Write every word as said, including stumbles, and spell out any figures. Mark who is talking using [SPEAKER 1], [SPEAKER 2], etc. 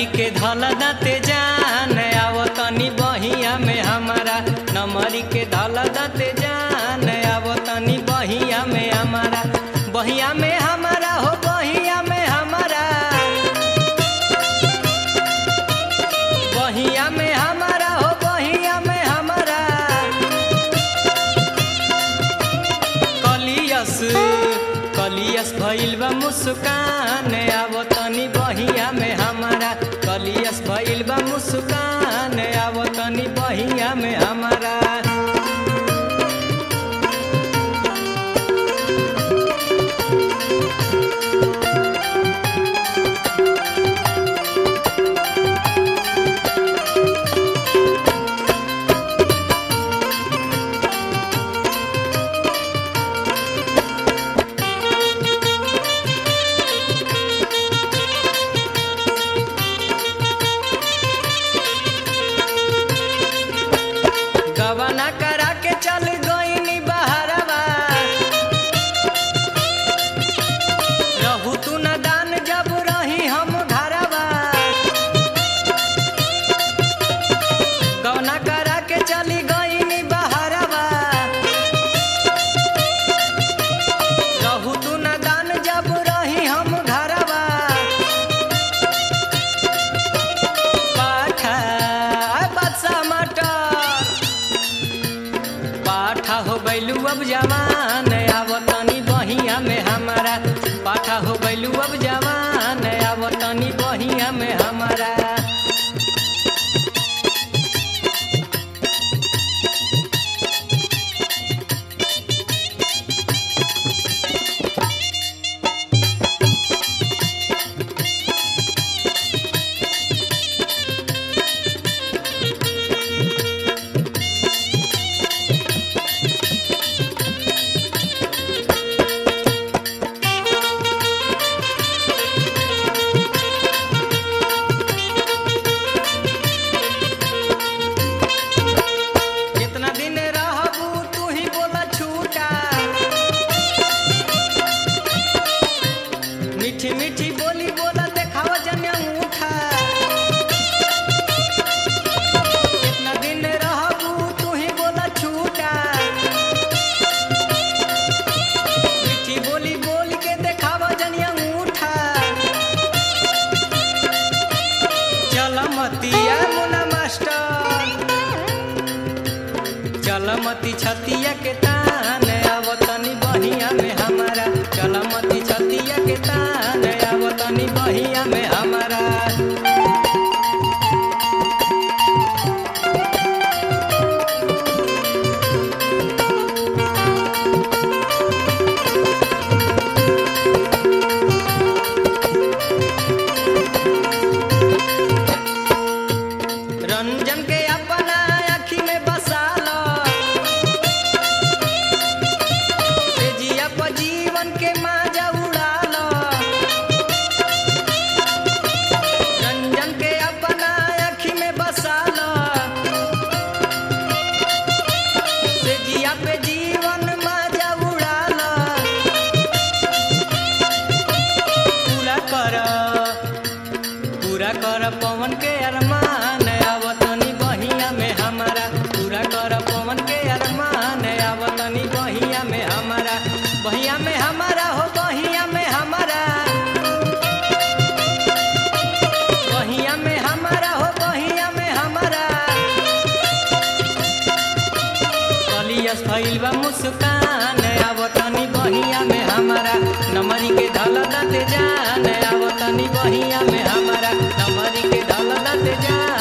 [SPEAKER 1] के धल दाते जान आवो तनी बहिया में हमारा, नमरी के धल दाते जान आवो तनी बहिया में हमारा, बहिया में हमारा हो बहिया में हमारा, बहिया में हमारा हो बहिया में हमारा, कलियस कलियस भइल बा मुस्कान आवो तनी बहिया में हमारा, कलियस भइल बा मुस्कान आवो तनी बहिया में हमारा। गबना करा के चल गईनी बहरवा, रहू तू न दान जब रही हम घरवा, गबना करा के चली गईनी बहरवा, रहू तू न दान जब रही हम घरवा, पाठा बादशाह मटर पाठा हो गइलू अब जवान आवो तनी बहिया में हमारा, पाठा हो गइलू अब जवान आवो तनी बहिया में हमारा। कितना दिन रहबू तू ही बोला छूटा, मीठी मीठी बोली बोला देखावा जन्या उठा, कितना दिन रहबू तू ही बोला छूटा, मीठी बोली बोल के देखावा जन्या उठा, चलमतिया मुना मास्टर चलमती छतिया के तान आवो तनी बहिया में हमारा, चलमती छतिया के तान आवो तनी बहिया में हमारा। रंजन के अपना आँखी में बसा लो, तेजिया पर जीवन के माजा उड़ा लो, रंजन के अपना आँखी में बसा लो, तेजिया पे जीवन माजा उड़ा लो, पूरा कर पूरा कर पवन के अरमान आवो तनी बहिया में हमारा, पूरा कर पवन के अरमान आवो तनी बहिया में हमारा, बहिया में हमारा हो बहिया में हमारा, बहिया में हमारा हो बहिया में हमारा, कलियस भइल बा मुस्कान आवो तनी बहिया में हमारा, नमरी के धल दाते जान आवो तनी बहिया में हमारा, नमरी के धल दाते जान